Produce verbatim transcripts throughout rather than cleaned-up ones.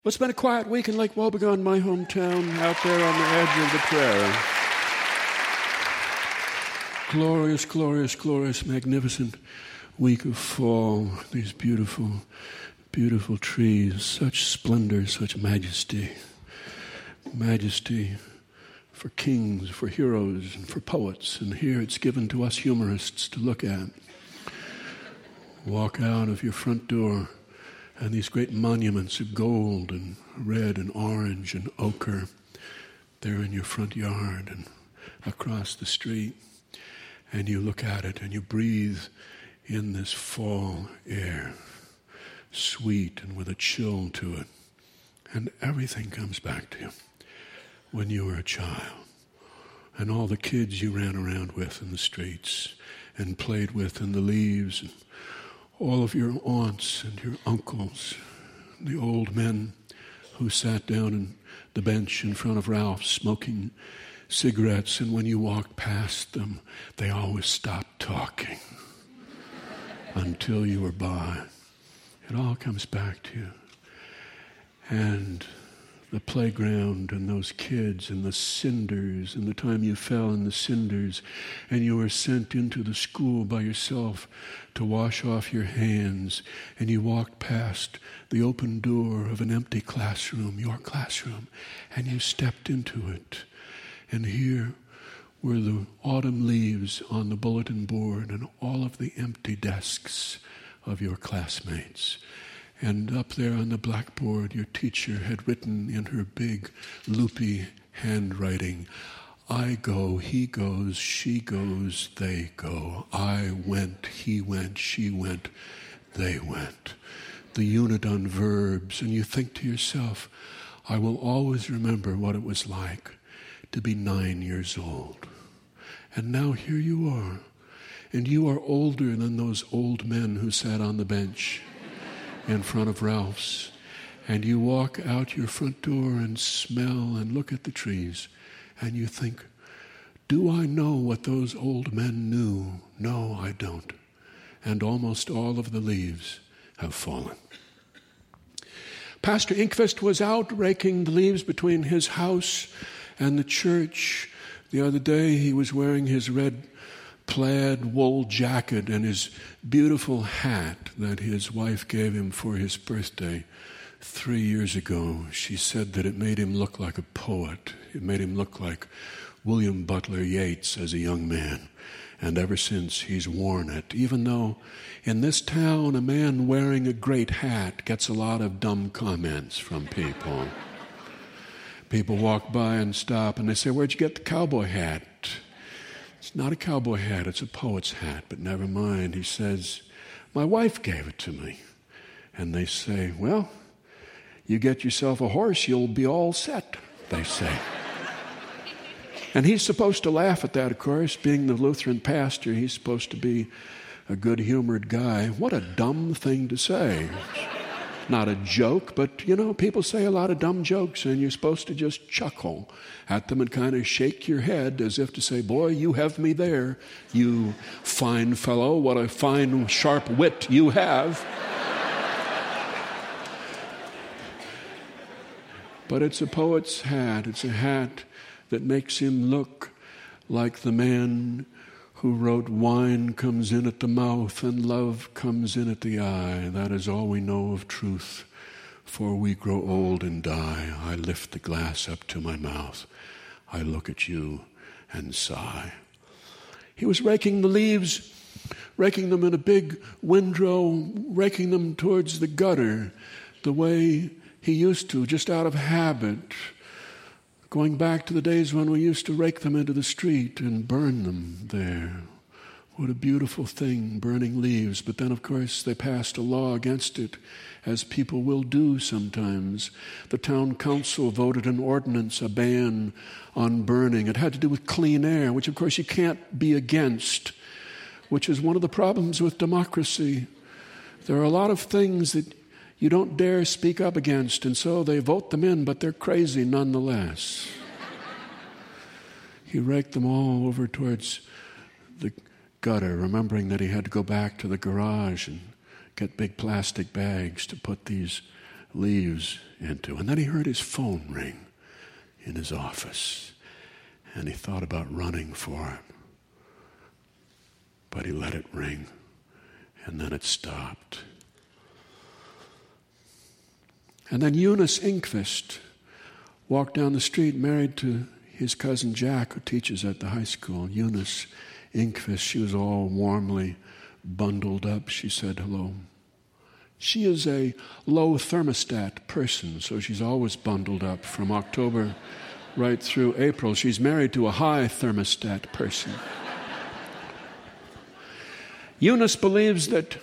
Well, it's been a quiet week in Lake Wobegon, my hometown, out there on the edge of the prairie. Glorious, glorious, glorious, magnificent week of fall. These beautiful, beautiful trees, such splendor, such majesty. Majesty for kings, for heroes, and for poets. And here it's given to us humorists to look at. Walk out of your front door, and these great monuments of gold and red and orange and ochre, they're in your front yard and across the street. And you look at it and you breathe in this fall air, sweet and with a chill to it. And everything comes back to you when you were a child. And all the kids you ran around with in the streets and played with in the leaves, and all of your aunts and your uncles, the old men who sat down on the bench in front of Ralph's smoking cigarettes, and when you walked past them, they always stopped talking until you were by. It all comes back to you. And the playground and those kids and the cinders and the time you fell in the cinders and you were sent into the school by yourself to wash off your hands, and you walked past the open door of an empty classroom, your classroom, and you stepped into it. And here were the autumn leaves on the bulletin board and all of the empty desks of your classmates. And up there on the blackboard, your teacher had written in her big, loopy handwriting, I go, he goes, she goes, they go. I went, he went, she went, they went. The unit on verbs. And you think to yourself, I will always remember what it was like to be nine years old. And now here you are. And you are older than those old men who sat on the bench in front of Ralph's, and you walk out your front door and smell and look at the trees, and you think, do I know what those old men knew? No, I don't. And almost all of the leaves have fallen. Pastor Inkvist was out raking the leaves between his house and the church. The other day he was wearing his red plaid wool jacket and his beautiful hat that his wife gave him for his birthday three years ago. She said that it made him look like a poet. It made him look like William Butler Yeats as a young man. And ever since, he's worn it. Even though in this town, a man wearing a great hat gets a lot of dumb comments from people. People walk by and stop and they say, where'd you get the cowboy hat? It's not a cowboy hat, it's a poet's hat, but never mind. He says, my wife gave it to me. And they say, well, you get yourself a horse, you'll be all set, they say. And he's supposed to laugh at that, of course. Being the Lutheran pastor, he's supposed to be a good-humored guy. What a dumb thing to say. Not a joke, but, you know, people say a lot of dumb jokes, and you're supposed to just chuckle at them and kind of shake your head as if to say, boy, you have me there, you fine fellow. What a fine, sharp wit you have. But it's a poet's hat. It's a hat that makes him look like the man who wrote, wine comes in at the mouth and love comes in at the eye. That is all we know of truth, for we grow old and die. I lift the glass up to my mouth. I look at you and sigh. He was raking the leaves, raking them in a big windrow, raking them towards the gutter, the way he used to, just out of habit, going back to the days when we used to rake them into the street and burn them there. What a beautiful thing, burning leaves. But then, of course, they passed a law against it, as people will do sometimes. The town council voted an ordinance, a ban on burning. It had to do with clean air, which, of course, you can't be against, which is one of the problems with democracy. There are a lot of things that you don't dare speak up against, and so they vote them in, but they're crazy nonetheless. He raked them all over towards the gutter, remembering that he had to go back to the garage and get big plastic bags to put these leaves into. And then he heard his phone ring in his office, and he thought about running for it. But he let it ring, and then it stopped. And then Eunice Inkvist walked down the street, married to his cousin Jack, who teaches at the high school. Eunice Inkvist, she was all warmly bundled up. She said hello. She is a low thermostat person, so she's always bundled up from October right through April. She's married to a high thermostat person. Eunice believes that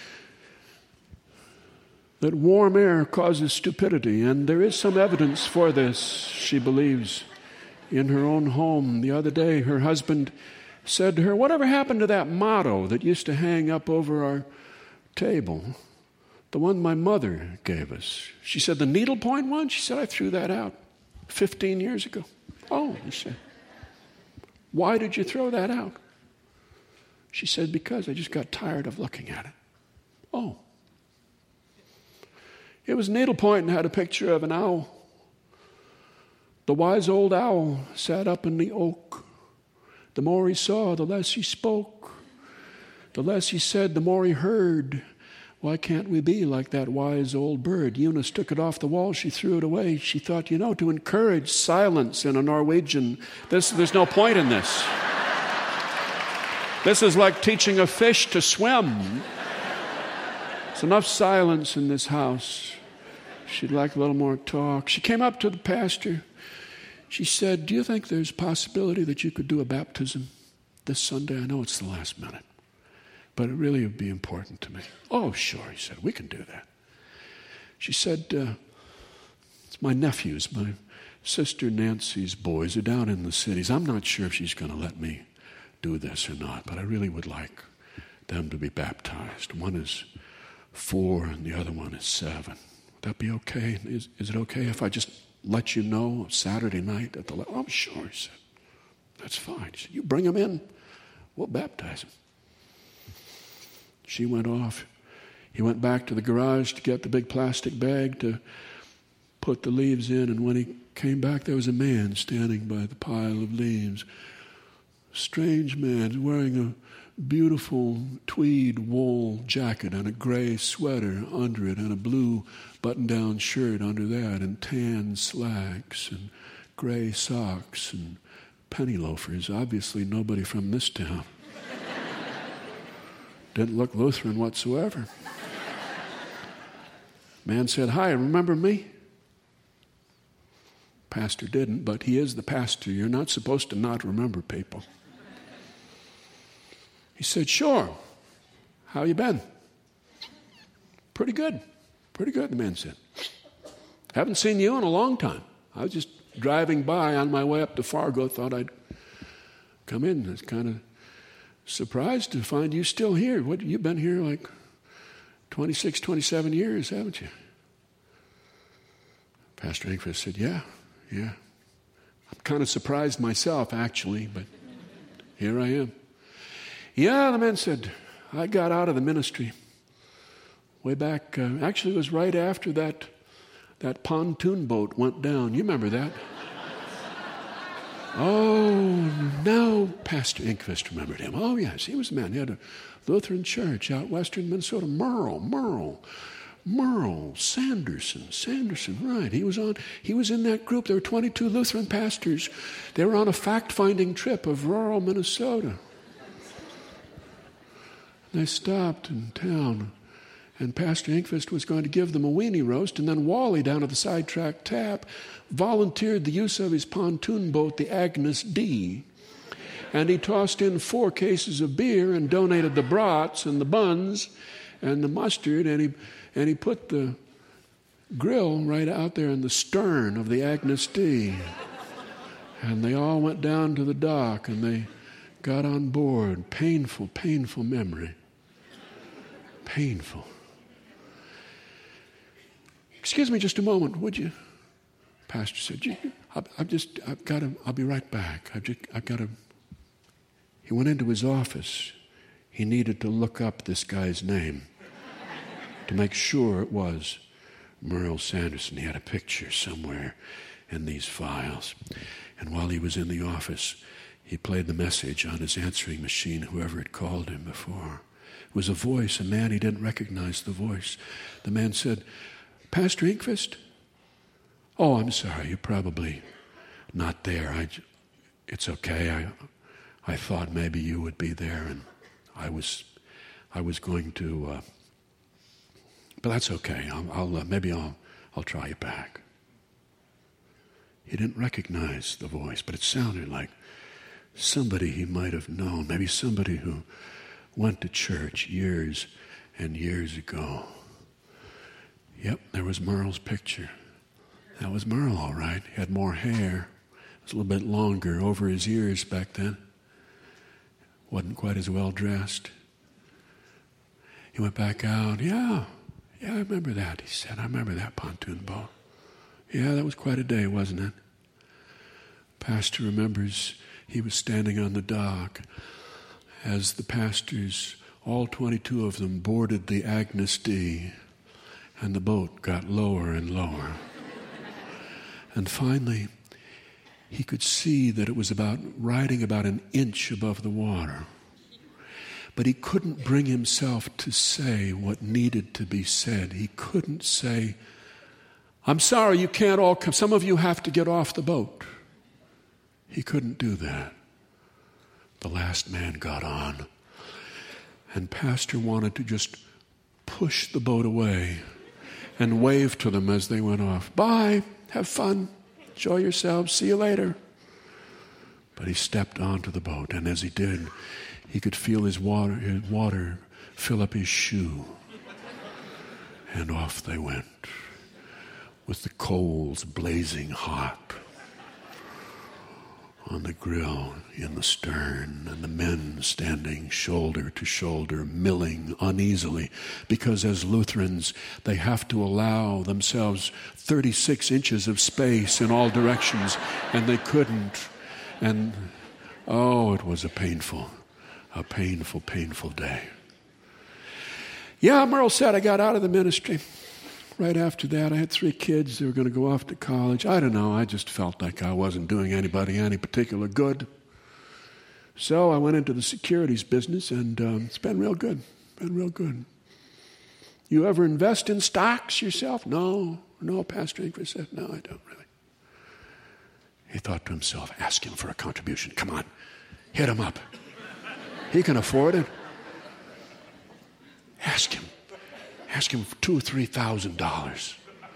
that warm air causes stupidity, and there is some evidence for this, she believes. In her own home the other day, her husband said to her, "Whatever happened to that motto that used to hang up over our table? The one my mother gave us." She said, "The needlepoint one?" She said, "I threw that out fifteen years ago." "Oh," he said. "Why did you throw that out?" She said, "Because I just got tired of looking at it." "Oh." It was needlepoint and had a picture of an owl. The wise old owl sat up in the oak. The more he saw, the less he spoke. The less he said, the more he heard. Why can't we be like that wise old bird? Eunice took it off the wall. She threw it away. She thought, you know, to encourage silence in a Norwegian, this, there's no point in this. This is like teaching a fish to swim. There's enough silence in this house. She'd like a little more talk. She came up to the pastor. She said, "Do you think there's a possibility that you could do a baptism this Sunday? I know it's the last minute, but it really would be important to me." "Oh, sure," he said, "we can do that." She said, uh, "It's my nephews, my sister Nancy's boys are down in the cities. I'm not sure if she's going to let me do this or not, but I really would like them to be baptized. One is four and the other one is seven. Would that be okay? Is, is it okay if I just let you know Saturday night at the..." Le- "Oh, sure," he said. "That's fine." He said, "You bring them in, we'll baptize them." She went off. He went back to the garage to get the big plastic bag to put the leaves in, and when he came back, there was a man standing by the pile of leaves. A strange man wearing a beautiful tweed wool jacket and a gray sweater under it and a blue button-down shirt under that and tan slacks and gray socks and penny loafers. Obviously nobody from this town. Didn't look Lutheran whatsoever. Man said, "Hi, remember me?" Pastor didn't, but he is the pastor. You're not supposed to not remember people. He said, "Sure. How you been?" "Pretty good. Pretty good," the man said. "Haven't seen you in a long time. I was just driving by on my way up to Fargo. Thought I'd come in. I was kind of surprised to find you still here. What, you've been here like twenty-six, twenty-seven years, haven't you?" Pastor Inkvist said, yeah, yeah. "I'm kind of surprised myself, actually, but here I am." "Yeah," the man said, "I got out of the ministry way back. Uh, actually, it was right after that that pontoon boat went down. You remember that?" "Oh, now Pastor Inkvist remembered him. Oh, yes, he was the man. He had a Lutheran church out western Minnesota. Merle, Merle, Merle, Sanderson, Sanderson, right. He was on. He was in that group. There were twenty-two Lutheran pastors. They were on a fact-finding trip of rural Minnesota. They stopped in town, and Pastor Inkvist was going to give them a weenie roast, and then Wally, down at the sidetrack tap, volunteered the use of his pontoon boat, the Agnes D. And he tossed in four cases of beer and donated the brats and the buns and the mustard, and he and he put the grill right out there in the stern of the Agnes D. And they all went down to the dock, and they got on board. Painful, painful memory. Painful. "Excuse me just a moment, would you?" Pastor said, you, I've, I've just, I've got to, I'll be right back. I've just, I've got to. He went into his office. He needed to look up this guy's name to make sure it was Merle Sanderson. He had a picture somewhere in these files. And while he was in the office, he played the message on his answering machine, whoever had called him before. It was a voice, a man. He didn't recognize the voice. The man said, "Pastor Engquist? Oh, I'm sorry, you're probably not there. I, it's okay. I, I thought maybe you would be there, and I was, I was going to. Uh, but that's okay. I'll, I'll uh, maybe I'll, I'll try you back." He didn't recognize the voice, but it sounded like somebody he might have known, maybe somebody who went to church years and years ago. Yep, there was Merle's picture. That was Merle, all right. He had more hair. It was a little bit longer over his ears back then. Wasn't quite as well dressed. He went back out. Yeah, yeah, I remember that, he said. I remember that pontoon boat. Yeah, that was quite a day, wasn't it? Pastor remembers he was standing on the dock as the pastors, all twenty-two of them, boarded the Agnes D, and the boat got lower and lower. And finally, he could see that it was about riding about an inch above the water. But he couldn't bring himself to say what needed to be said. He couldn't say, "I'm sorry, you can't all come. Some of you have to get off the boat." He couldn't do that. The last man got on, and Pastor wanted to just push the boat away and wave to them as they went off. "Bye, have fun, enjoy yourselves, see you later." But he stepped onto the boat, and as he did, he could feel his water, his water fill up his shoe. And off they went, with the coals blazing hot on the grill in the stern, and the men standing shoulder to shoulder, milling uneasily, because as Lutherans, they have to allow themselves thirty-six inches of space in all directions, and they couldn't. And, oh, it was a painful, a painful, painful day. Yeah, Merle said, I got out of the ministry. Right after that, I had three kids. They were going to go off to college. I don't know. I just felt like I wasn't doing anybody any particular good. So I went into the securities business, and um, it's been real good. Been real good. You ever invest in stocks yourself? No. No, Pastor Engquist said, no, I don't really. He thought to himself, ask him for a contribution. Come on, hit him up. He can afford it. Ask him. Ask him for two or three thousand dollars.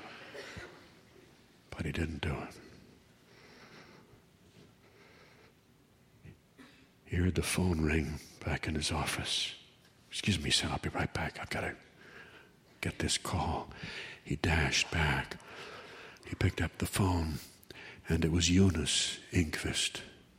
But he didn't do it. He heard the phone ring back in his office. Excuse me, he said, I'll be right back. I've got to get this call. He dashed back. He picked up the phone, and it was Eunice Engquist.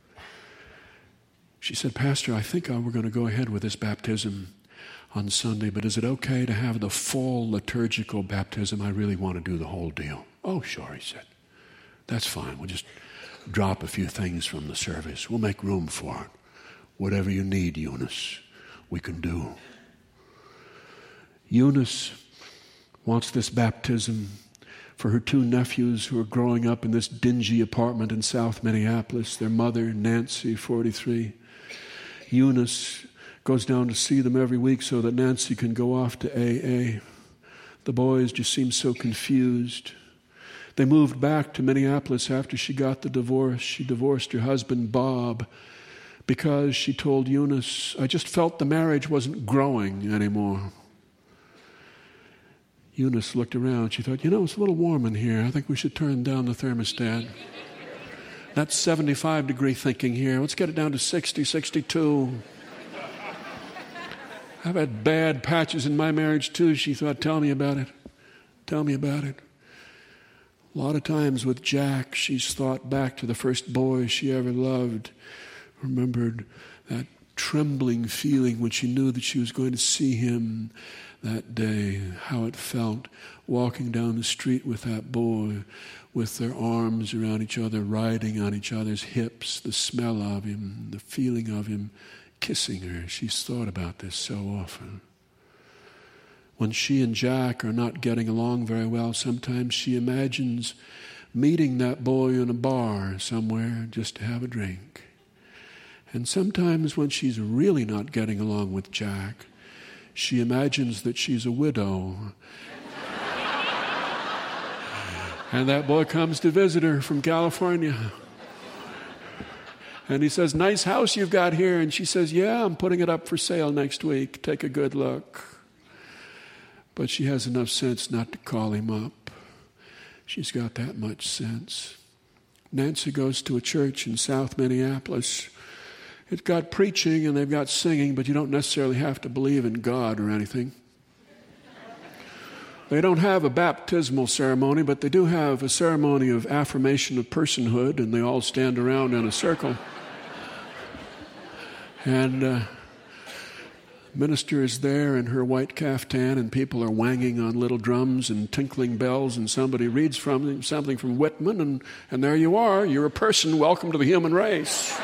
She said, Pastor, I think we're going to go ahead with this baptism on Sunday, but is it okay to have the full liturgical baptism? I really want to do the whole deal. Oh, sure, he said. That's fine. We'll just drop a few things from the service. We'll make room for it. Whatever you need, Eunice, we can do. Eunice wants this baptism for her two nephews who are growing up in this dingy apartment in South Minneapolis. Their mother, Nancy, forty-three. Eunice goes down to see them every week so that Nancy can go off to A A. The boys just seem so confused. They moved back to Minneapolis after she got the divorce. She divorced her husband, Bob, because she told Eunice, I just felt the marriage wasn't growing anymore. Eunice looked around. She thought, you know, it's a little warm in here. I think we should turn down the thermostat. That's seventy-five degree thinking here. Let's get it down to sixty, sixty-two. I've had bad patches in my marriage too, she thought. Tell me about it. Tell me about it. A lot of times with Jack, she's thought back to the first boy she ever loved. Remembered that trembling feeling when she knew that she was going to see him that day. How it felt walking down the street with that boy, with their arms around each other, riding on each other's hips, the smell of him, the feeling of him kissing her. She's thought about this so often. when she and Jack are not getting along very well, sometimes she imagines meeting that boy in a bar somewhere just to have a drink. And sometimes when she's really not getting along with Jack, she imagines that she's a widow. And that boy comes to visit her from California. And he says, "Nice house you've got here." And she says, "Yeah, I'm putting it up for sale next week. Take a good look." But she has enough sense not to call him up. She's got that much sense. Nancy goes to a church in South Minneapolis. It's got preaching and they've got singing, but you don't necessarily have to believe in God or anything. They don't have a baptismal ceremony, but they do have a ceremony of affirmation of personhood, and they all stand around in a circle. And uh, minister is there in her white caftan, and people are wanging on little drums and tinkling bells, and somebody reads from something from Whitman, and, and there you are. You're a person. Welcome to the human race.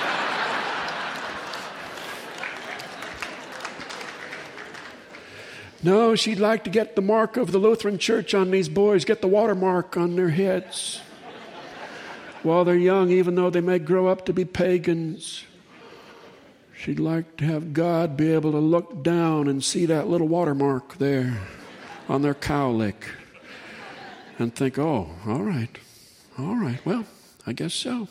No, she'd like to get the mark of the Lutheran Church on these boys, get the watermark on their heads while they're young, even though they may grow up to be pagans. She'd like to have God be able to look down and see that little watermark there on their cowlick and think, "Oh, all right, all right, well, I guess so."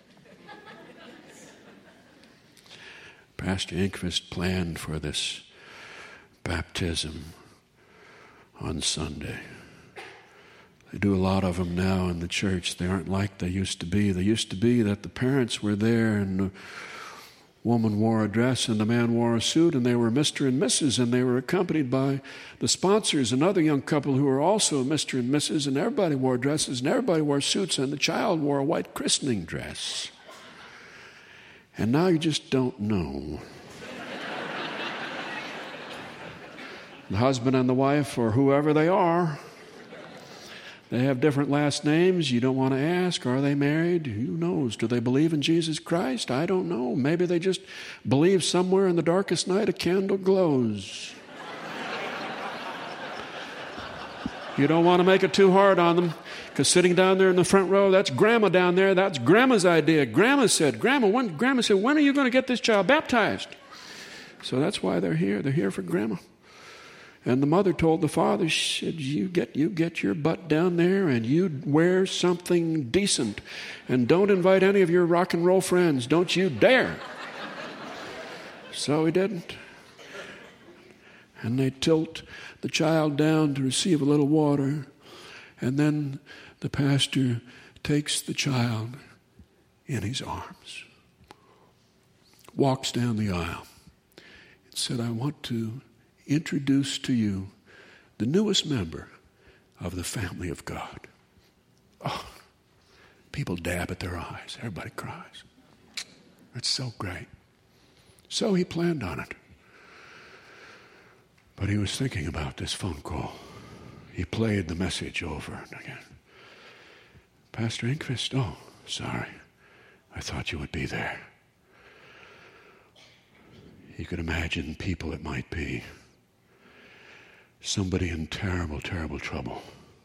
Pastor Inquist planned for this baptism on Sunday. They do a lot of them now in the church. They aren't like they used to be. They used to be that the parents were there and the woman wore a dress and the man wore a suit, and they were Mister and Missus and they were accompanied by the sponsors, another young couple who were also Mister and Missus, and everybody wore dresses and everybody wore suits, and the child wore a white christening dress. And now you just don't know. The husband and the wife, or whoever they are, they have different last names. You don't want to ask, are they married? Who knows? Do they believe in Jesus Christ? I don't know. Maybe they just believe somewhere in the darkest night a candle glows. You don't want to make it too hard on them, because sitting down there in the front row, that's Grandma down there. That's Grandma's idea. Grandma said, Grandma, when, Grandma said, when are you going to get this child baptized? So that's why they're here. They're here for Grandma. And the mother told the father, she said, you get, you get your butt down there and you wear something decent. And don't invite any of your rock and roll friends. Don't you dare. So he didn't. And they tilt the child down to receive a little water. And then the pastor takes the child in his arms, walks down the aisle, and said, I want to introduce to you the newest member of the family of God. Oh, people dab at their eyes. Everybody cries. It's so great. So he planned on it. But he was thinking about this phone call. He played the message over and again. Pastor Inquist, oh, sorry. I thought you would be there. You could imagine people it might be. Somebody in terrible, terrible trouble.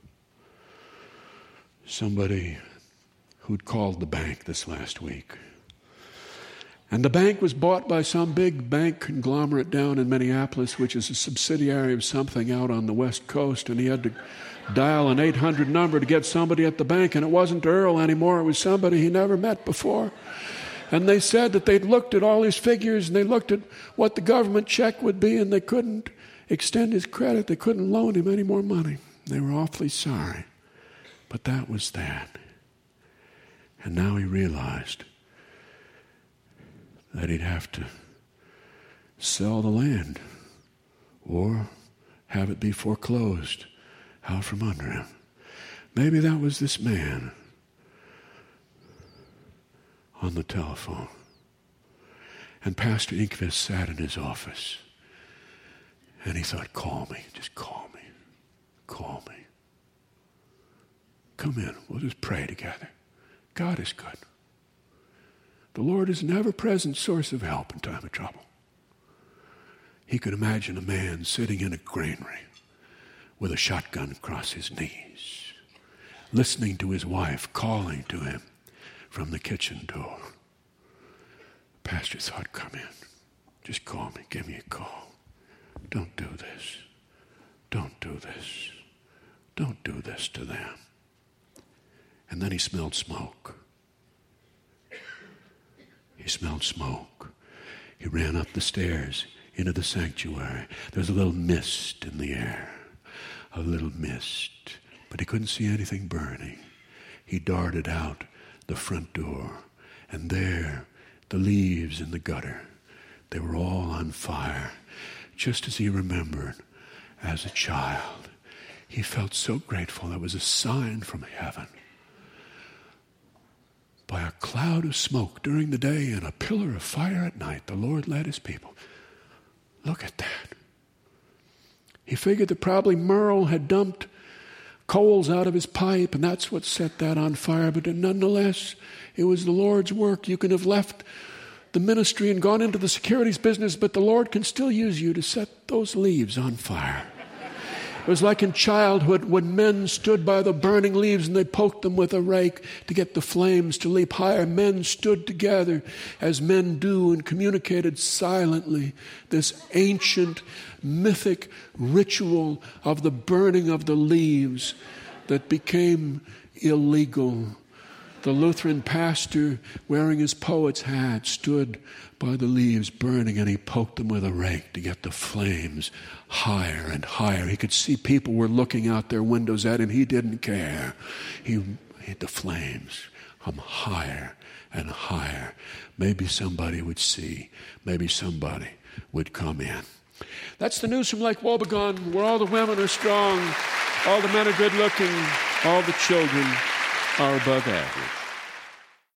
Somebody who'd called the bank this last week. And the bank was bought by some big bank conglomerate down in Minneapolis, which is a subsidiary of something out on the West Coast, and he had to dial an eight hundred number to get somebody at the bank, and it wasn't Earl anymore. It was somebody he never met before. And they said that they'd looked at all his figures, and they looked at what the government check would be, and they couldn't extend his credit. They couldn't loan him any more money. They were awfully sorry. But that was that. And now he realized that he'd have to sell the land or have it be foreclosed out from under him. Maybe that was this man on the telephone. And Pastor Inquist sat in his office. And he thought, call me, just call me, call me. Come in, we'll just pray together. God is good. The Lord is an ever-present source of help in time of trouble. he could imagine a man sitting in a granary with a shotgun across his knees, listening to his wife calling to him from the kitchen door. Pastor thought, come in. Just call me. Give me a call. Don't do this. Don't do this. Don't do this to them. And then he smelled smoke. He smelled smoke. He ran up the stairs into the sanctuary. There was a little mist in the air. A little mist. But he couldn't see anything burning. He darted out the front door. And there, the leaves in the gutter, they were all on fire. Just as he remembered as a child. He felt so grateful. That was a sign from heaven. By a cloud of smoke during the day and a pillar of fire at night, the Lord led his people. Look at that. He figured that probably Merle had dumped coals out of his pipe, and that's what set that on fire. But nonetheless, it was the Lord's work. You could have left the ministry and gone into the securities business, but the Lord can still use you to set those leaves on fire. It was like in childhood when men stood by the burning leaves and they poked them with a rake to get the flames to leap higher. Men stood together as men do and communicated silently this ancient, mythic ritual of the burning of the leaves that became illegal. The Lutheran pastor, wearing his poet's hat, stood by the leaves burning, and he poked them with a rake to get the flames higher and higher. He could see people were looking out their windows at him. He didn't care. He made the flames come higher and higher. Maybe somebody would see. Maybe somebody would come in. That's the news from Lake Wobegon, where all the women are strong, all the men are good looking, all the children are above average.